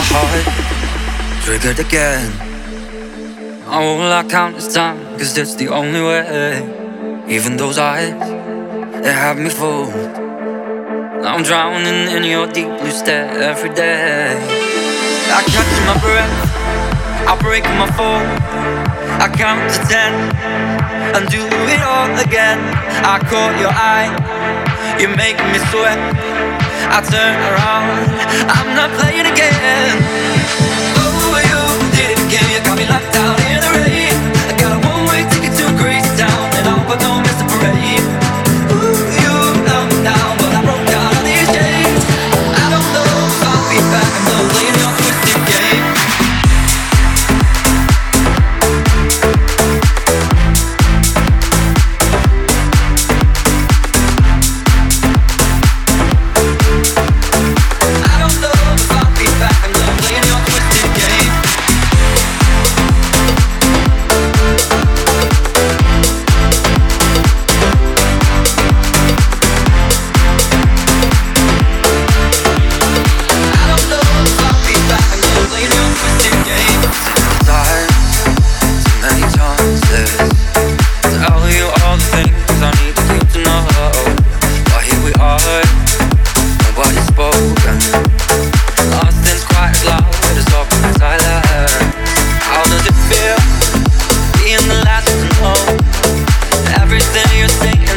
heart triggered again. Oh, well, I count this time, cause it's the only way. Even those eyes, they have me fooled. I'm drowning in your deep blue stare every day. I catch my breath, I break my fall. I count to 10 and do it all again. I caught your eye, you make me sweat. I turn around, I'm not playing again. Oh, you did it again, you got me locked down in the rain. I got a one-way ticket to Greece town, and I hope I don't miss the parade. Ooh, you held me down, but I broke out of these chains. I don't know if I'll be back, I'm not playing your twisted game.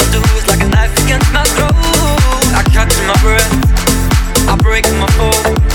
I catch my breath, I break my fall.